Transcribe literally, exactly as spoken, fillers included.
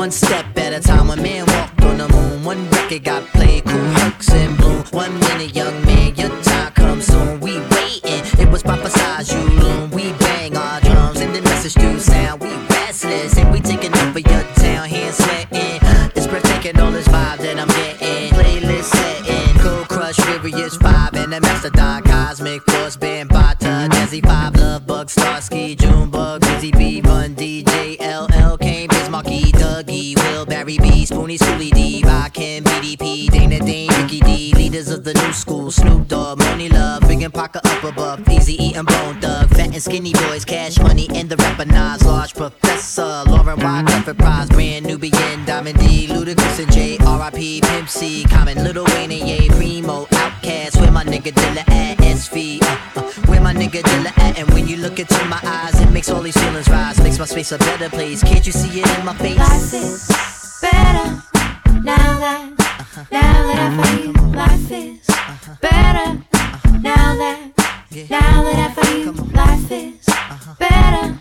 one step at a time. When man walked on the moon, one record got played, cool Hercs and Bloom. One minute, young man, your time comes soon. We waiting, it was prophesized you loom. We bang our drums and the message through sound. We restless and we taking over your town, hands sweating. It's breathtaking, all this vibe that I'm getting. Playlist setting, Cold Crush, Furious Five, and the Mastodon, Cosmic Force, Band Bata, Desi Five, Love Bug, Starsky, Junebug, Busy B, Run D J, L L, Kane, Bismarcky, Dougie, Will, Barry B, Spoonie, Sully D, Rakim, B D P, Dana Dane, Ricky D, leaders of the new school, Snoop Dogg, Money Love, Big and Parker up above, Easy E and Bone Thug, Fat and Skinny Boys, Cash Money, and the rapper Nas, Large Professor, Lauren Y, Clifford Prize, Brand Nubian, Diamond D, Ludacris and J, R I P, Pimp C, Common, Lil Wayne and Ye, Primo, Outkast, where my nigga Dilla at, S V, uh, uh, where my nigga Dilla at, and when you look into my eyes, it makes all these feelings rise, makes my space a better place, can't you see it in my face? Life is better now that, uh-huh. now that I found you. Life is uh-huh. better uh-huh. now that, yeah. now that I found you. Life is uh-huh. better